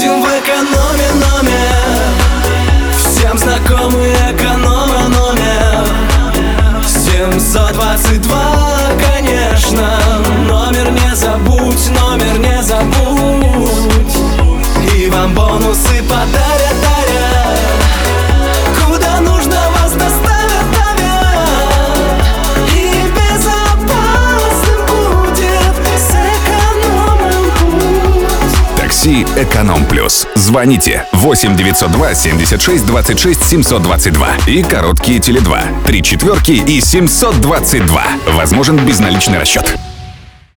едем в экономе номер. Всем знакомый эконома номер 722, конечно. Номер не забудь, номер не забудь. И вам бонусы подарят, дарят. Куда нужно вас доставят, давят. И безопасным будет с экономом путь. Такси «Эконом Плюс». Звоните 8 902 76 26 722 и короткие Теле2 3 четверки и 722. Возможен безналичный расчет.